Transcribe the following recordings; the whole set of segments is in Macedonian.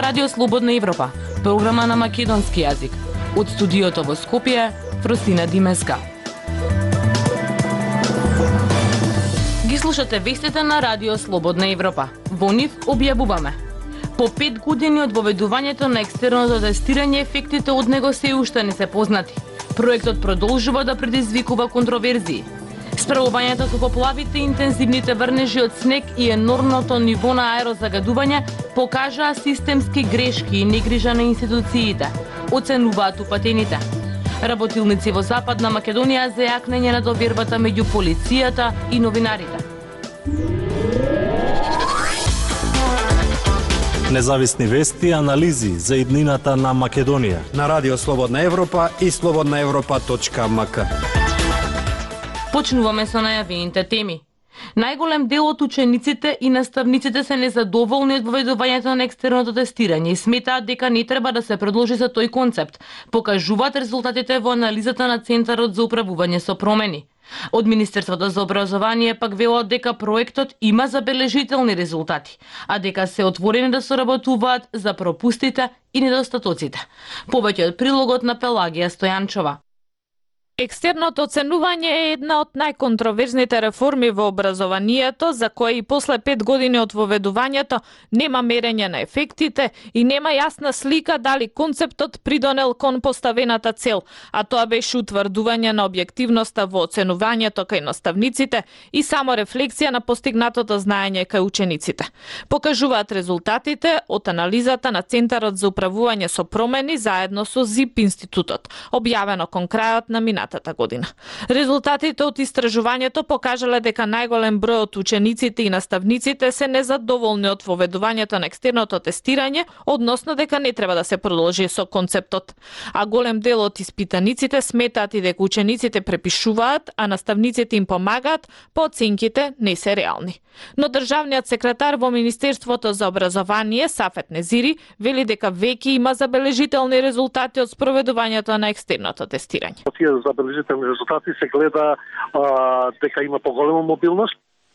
Радио Слободна Европа, програма на македонски јазик. Од студиото во Скопје, Фросина Димеска. Ги слушате вестите на Радио Слободна Европа. Во нив објавуваме: по 5 години од воведувањето на екстерното тестирање, ефектите од него се уште не се познати. Проектот продолжува да предизвикува контроверзии. Справувањето со поплавите, интензивните врнежи од снег и енормното ниво на аерозагадување покажаа системски грешки и негрижа на институциите, оценуваат упатените. Работилници во Западна Македонија за јакнење на довербата меѓу полицијата и новинарите. Независни вести и анализи за иднината на Македонија на Радио Слободна Европа и slobodnaevropa.mk. Почнуваме со најавените теми. Најголем дел од учениците и наставниците се незадоволни од воведувањето на екстерното тестирање и сметаат дека не треба да се продолжи за тој концепт, покажуваат резултатите во анализата на Центарот за управување со промени. Од Министерството за образование пак велат дека проектот има забележителни резултати, а дека се отворени да соработуваат за пропустите и недостатоците. Повеќе од прилогот на Пелагија Стојанчова. Екстерното оценување е една од најконтроверзните реформи во образованието, за која и после 5 години од воведувањето нема мерење на ефектите и нема јасна слика дали концептот придонел кон поставената цел, а тоа беше утврдување на објективноста во оценувањето кај наставниците и само рефлексија на постигнатото знаење кај учениците. Покажуваат резултатите од анализата на Центарот за управување со промени заедно со ЗИП институтот, објавено кон крајот на минатата година. Резултатите од истражувањето покажале дека најголем број од учениците и наставниците се незадоволни од воведувањето на екстерното тестирање, односно дека не треба да се продолжи со концептот. А голем дел од испитаниците сметаат и дека учениците препишуваат, а наставниците им помагаат, по оценките не се реални. Но државниот секретар во Министерството за образование Сафет Незири вели дека веќе има забележителни резултати од спроведувањето на екстерното тестирање. Забележителни резултати се гледа дека има поголема мобилност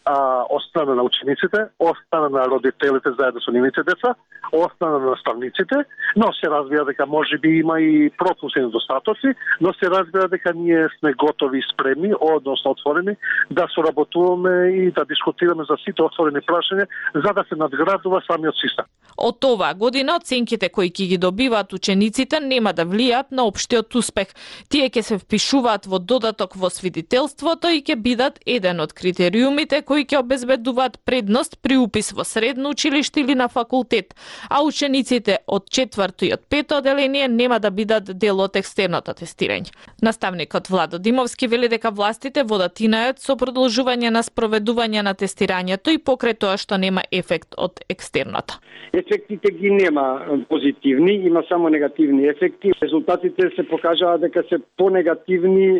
од страна на учениците, од страна на родителите заедно со нивните деца, од страна на наставниците, но се разбира дека можеби има и пропуски и недостатоци, но се разбира дека ние сме готови и спремни, односно отворени, да соработуваме и да дискутираме за сите отворени прашања, за да се надградува самиот систем. Од оваа година оценките кои ќе ги добиваат учениците нема да влијат на општиот успех. Тие ќе се впишуваат во додаток во свидетелството и ќе бидат еден од критериумите кои ќе обезбедуваат предност при упис во средно училиште или на факултет, а учениците од 4-то и од 5-то одделение нема да бидат дел од екстерното тестирање. Наставникот Владо Димовски вели дека властите водат инајот со продолжување на спроведување на тестирањето и покрај тоа што нема ефект од екстерното. Ефектите ги нема позитивни, има само негативни ефекти. Резултатите се покажаа дека се понегативни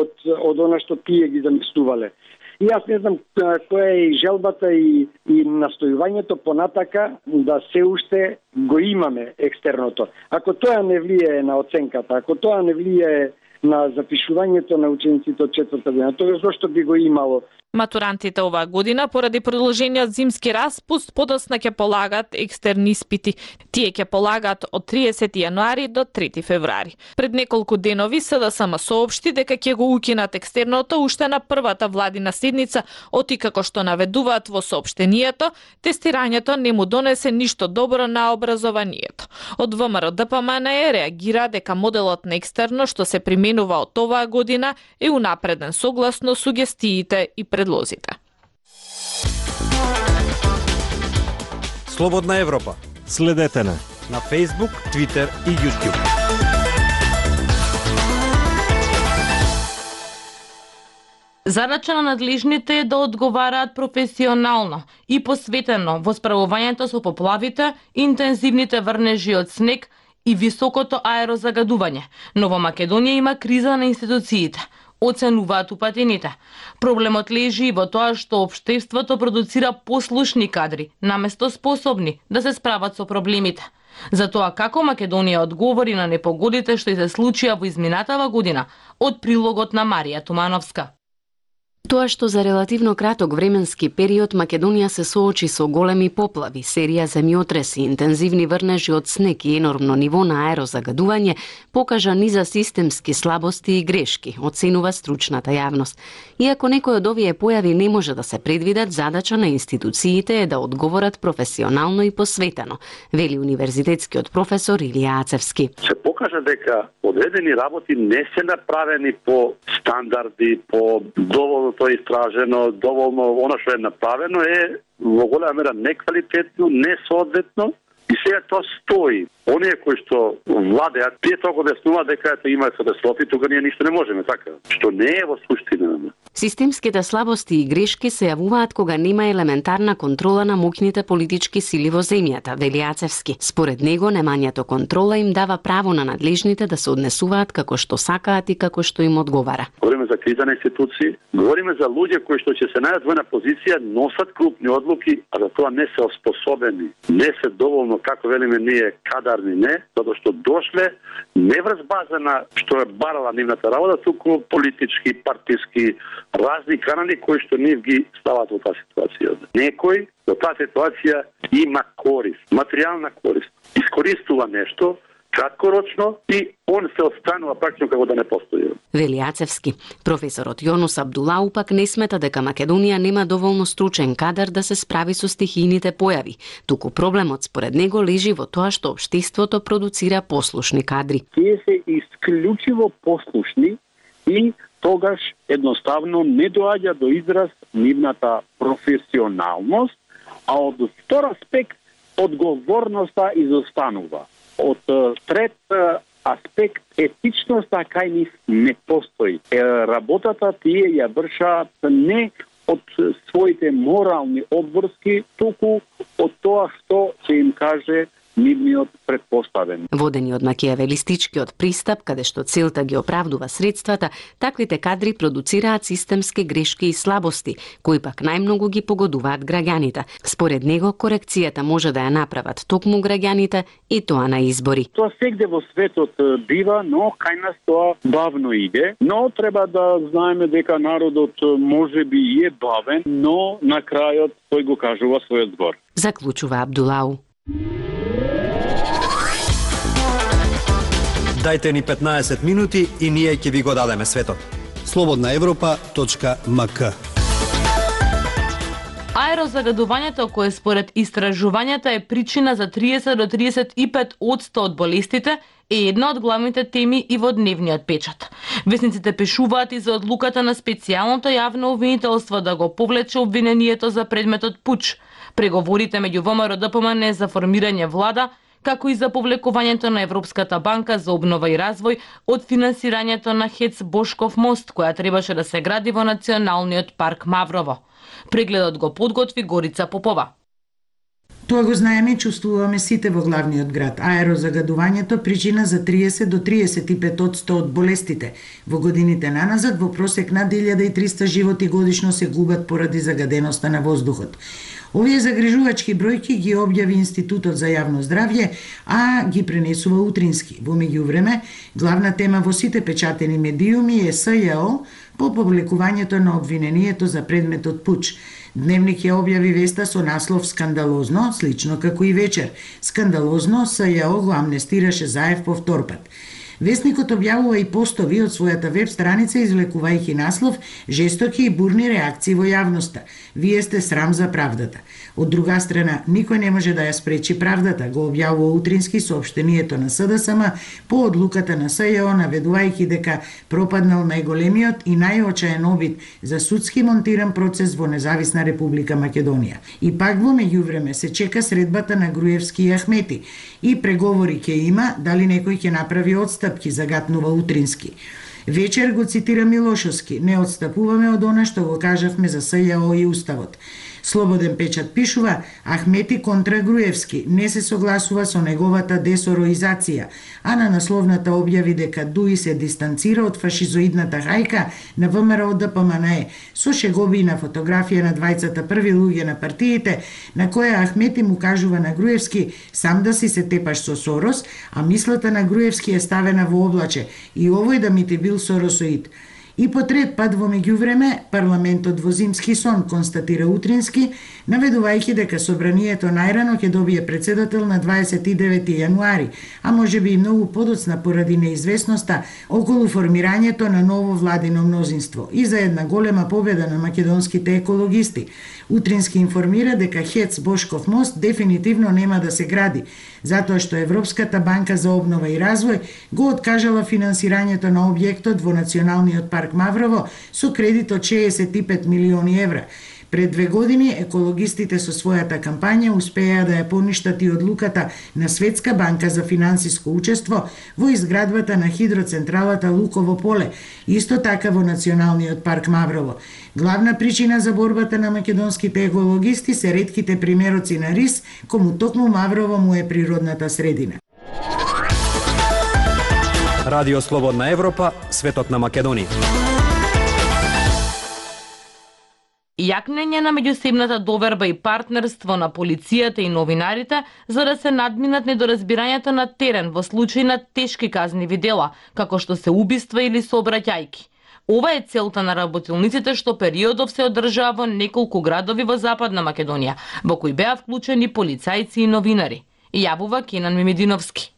од она што тие ги замислувале. И јас не знам која е и желбата и настојувањето понатака да се уште го имаме екстерното. Ако тоа не влијае на оценката, ако тоа не влијае на запишувањето на учениците од 4-та година, тоа зошто би го имало? Матурантите оваа година, поради продолжениот зимски распуст, подоцна ќе полагаат екстерни испити. Тие ќе полагаат од 30 јануари до 3 февруари. Пред неколку денови СДСМ соопшти дека ќе го укинат екстерното уште на првата владина седница, оти како што наведуваат во соопштението, тестирањето не му донесе ништо добро на образованието. Од ВМРО ДПМНЕ реагира дека моделот на екстерно што се применува од оваа година е унапреден согласно сугестиите и предлозите. Слободна Европа. Следете на Facebook, Twitter и YouTube. Задача на надлежните е да одговараат професионално и посветено во справувањето со поплавите, интензивните врнежи од снег и високото аерозагадување. Но во Македонија има криза на институциите, оценуваат упатените. Проблемот лежи и во тоа што општеството продуцира послушни кадри, наместо способни да се справат со проблемите. Затоа како Македонија одговори на непогодите што се случија во изминатава година, од прилогот на Марија Тумановска. Тоа што за релативно краток временски период Македонија се соочи со големи поплави, серија земјотреси, интензивни врнежи од снег и енормно ниво на аерозагадување покажа низа системски слабости и грешки, оценува стручната јавност. Иако некој од овие појави не може да се предвидат, задача на институциите е да одговорат професионално и посветено, вели универзитетскиот професор Илија Ацевски. Се покажа дека одредени работи не се направени по стандарди, по доволно тоа истражено, доволно она што е направено е во голема мера неквалитетно, несоодветно и сега тоа стои. Оние кои што владеат, тие толку деснуваат дека ето има катастрофи, тога ние ништо не можеме, така, што не е во суштина. Системските слабости и грешки се јавуваат кога нема елементарна контрола на моќните политички сили во земјата, вели Ацевски. Според него, немањето контрола им дава право на надлежните да се однесуваат како што сакаат и како што им одговара. Говориме за криза на институции, говориме за луѓе кои што ќе се најдат во една позиција, носат крупни одлуки, а за тоа не се оспособени, не се доволно, како велиме ние, кадарни, не, затоа што дошле не врз база на што е барала нивната работа, туку политички, партиски, разни канали кои што нив ги стават во таа ситуација. Некој во таа ситуација има корист, материјална корист. Искористува нешто краткорочно и он се останува практично како да не постои. Вели Ацевски. Професорот Јонус Абдулау пак не смета дека Македонија нема доволно стручен кадар да се справи со стихијните појави. Туку проблемот според него лежи во тоа што општеството продуцира послушни кадри. Тие се исклучиво послушни и тогаш едноставно не доаѓа до израз нивната професионалност, а од втор аспект одговорноста изостанува. Од трет аспект етичноста кај нив не постои. Работата тие ја вршаат не од своите морални обврски, туку од тоа што ќе им каже нивниот предпоставен. Водени од макијавелистичкиот пристап, каде што целта ги оправдува средствата, таквите кадри продуцираат системски грешки и слабости, кои пак најмногу ги погодуваат граѓаните. Според него, корекцијата може да ја направат токму граѓаните и тоа на избори. Тоа сегде во светот бива, но кај нас тоа бавно иде, но треба да знаеме дека народот може би е бавен, но на крајот тој го кажува својот збор. Заклучува Абдулау. Дајте ни 15 минути и ние ќе ви го дадеме светот. slobodnaevropa.mk Аерозагадувањето, кое според истражувањата е причина за 30 до 35% од болестите, е една од главните теми и во дневниот печат. Весниците пишуваат и за одлуката на специјалното јавно обвинителство да го повлече обвинението за предметот пуч, преговорите меѓу ВМРО ДПМН за формирање влада, како и за повлекувањето на Европската банка за обнова и развој од финансирањето на ХЕЦ Бошков мост, која требаше да се гради во Националниот парк Маврово. Прегледот го подготви Горица Попова. Тоа го знаеме и чувствуваме сите во главниот град. Аерозагадувањето причина за 30 до 35% од болестите. Во годините наназад во просек над 1300 животи годишно се губат поради загаденоста на воздухот. Овие загрижувачки бројки ги објави Институтот за јавно здравје, а ги пренесува утрински. Во меѓувреме, главна тема во сите печатени медиуми е СЈО по публикувањето на обвинението за предметот пуч. Дневник ја објави веста со наслов «Скандалозно», слично како и вечер. Скандалозно, СЈО го амнестираше Заев по втор пат. Весникот објавува и постови од својата веб страница извлекувајќи наслов «Жестоки и бурни реакции во јавноста. Вие сте срам за правдата». Од друга страна, никој не може да ја спречи правдата, го објавува утрински соопштението на СДСМ по одлуката на СЈО, наведувајќи дека пропаднал најголемиот и најочаен обид за судски монтиран процес во Независна Република Македонија. И пак во меѓувреме се чека средбата на Груевски и Ахмети и преговори ќе има дали некој ќе направи отстапки, загатнува утрински. Вечер го цитира Милошовски: «Не отстапуваме од она што го кажавме за СЈО и Уставот». Слободен печат пишува: Ахмети контра Груевски не се согласува со неговата десороизација, а на насловната објави дека Дуи се дистанцира од фашизоидната хајка на ВМРО ДПМН со шегови на фотографија на двајцата први луѓе на партиите, на која Ахмети му кажува на Груевски сам да си се тепаш со Сорос, а мислата на Груевски е ставена во облаче и овој да ми ти бил Соросоид. И по трет пат во меѓувреме, парламентот во зимски сон, констатира Утрински, наведувајќи дека собранието најрано ќе добие председател на 29 јануари, а може би и многу подоцна поради неизвестноста околу формирањето на ново владино мнозинство и за една голема победа на македонските екологисти. Утрински информира дека ХЕЦ Бошков мост дефинитивно нема да се гради, затоа што Европската банка за обнова и развој го откажала финансирањето на објектот во Националниот парк Маврово со кредит од 65 милиони евра. Пред 2 години екологистите со својата кампања успеа да ја поништат и одлуката на Светска банка за финансиско учество во изградбата на хидроцентралата Луково поле, исто така во Националниот парк Маврово. Главна причина за борбата на македонските екологисти се ретките примероци на рис, кому токму Маврово му е природната средина. Радио Слободна Европа, светот на Македонија. Јакнење на меѓусебната доверба и партнерство на полицијата и новинарите за да се надминат недоразбирањето на терен во случај на тешки казниви дела, како што се убиства или сообраќајки. Ова е целта на работилниците што периодов се одржава во неколку градови во Западна Македонија, во кои беа вклучени полицајци и новинари. Јавува Кенан Мимединовски.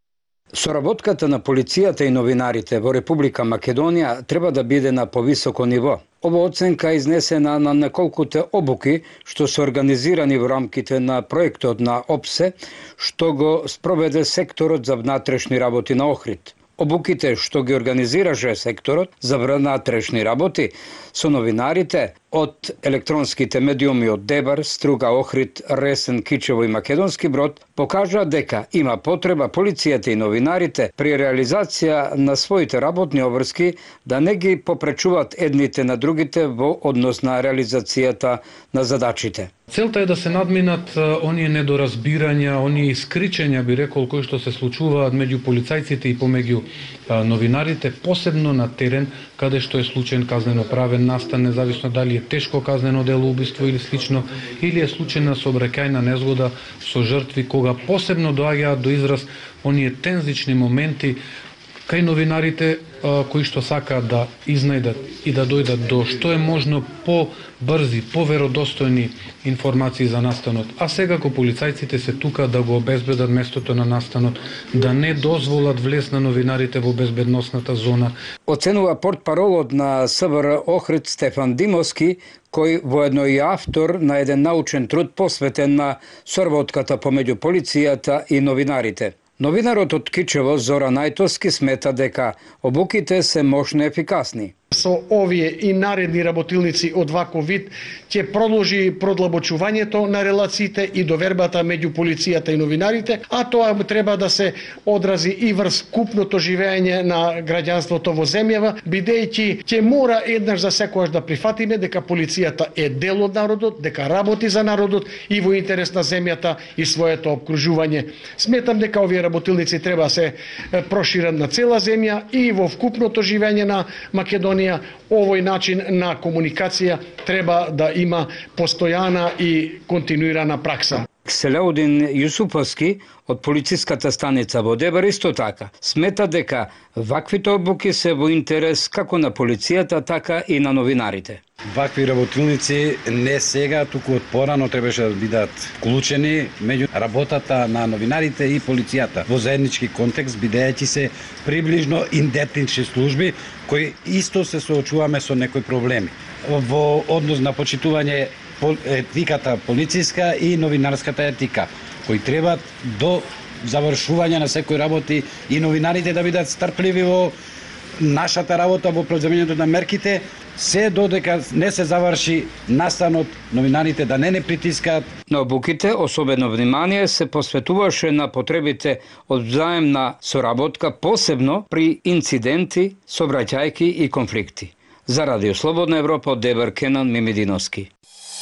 Соработката на полицијата и новинарите во Република Македонија треба да биде на повисоко ниво. Ова оценка е изнесена на неколкуте обуки што се организирани во рамките на проектот на ОПСЕ, што го спроведе секторот за внатрешни работи на Охрид. Обуките што ги организираше секторот за внатрешни работи со новинарите од електронските медиуми од Дебар, Струга, Охрид, Ресен, Кичево и Македонски Брод покажа дека има потреба полицијата и новинарите при реализација на своите работни обврски да не ги попречуваат едните на другите во однос на реализацијата на задачите. Целта е да се надминат оние недоразбирања, оние искричења, би рекол, кои што се случуваат меѓу полицајците и помеѓу новинарите, посебно на терен, каде што е случаен казнено-правен настан, независно дали е тешко казнено дело, убиство или слично, или е случајна сообраќајна незгода со жртви, кога посебно доаѓаат до израз оние тензични моменти кај новинарите кои што сакаат да изнајдат и да дојдат до што е можно по-брзи, поверодостојни информации за настанот. А секако полицајците се тука да го обезбедат местото на настанот, да не дозволат влез на новинарите во безбедносната зона. Оценува портпаролот на СВР Охрид Стефан Димовски, кој воедно и автор на еден научен труд посветен на соработката помеѓу полицијата и новинарите. Новинарот од Кичево Зоран Ајтовски смета дека обуките се мощно ефикасни. Со овие и наредни работилници од ваков вид ќе продолжи продлабочувањето на релациите и довербата меѓу полицијата и новинарите, а тоа треба да се одрази и врз купното живење на граѓанството во земјава, бидејќи ќе мора еднаш за секогаш да прифатиме дека полицијата е дел од народот, дека работи за народот и во интерес на земјата и своето обкружување. Сметам дека овие работилници треба да се прошират на цела земја и во вкупното живење на Македонија. Овој начин на комуникација треба да има постојана и континуирана пракса. Селеудин Јусуповски од полициската станица во Дебар исто така смета дека ваквите обуки се во интерес како на полицијата, така и на новинарите. Вакви работилници не сега, туку од порано требаше да бидат вклучени меѓу работата на новинарите и полицијата во заеднички контекст, бидејќи се приближно идентични служби кои исто се соочуваме со некои проблеми во однос на почитување етиката полициска и новинарската етика, кои треба до завршување на секои работи и новинарите да бидат стрпливи во нашата работа во преземањето на мерките, се додека не се заврши настанот, новинарите да не притискаат. На обуките особено внимание се посветуваше на потребите од взаемна соработка, посебно при инциденти, сообраќајки и конфликти. За Радио Слободна Европа од Дебар Кенан Мимединовски.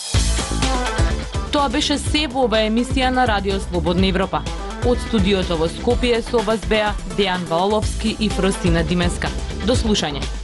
Тоа беше се во ова емисија на Радио Слободна Европа. Од студиото во Скопје со вас беа Дејан Валовски и Фростина Димеска. До слушање.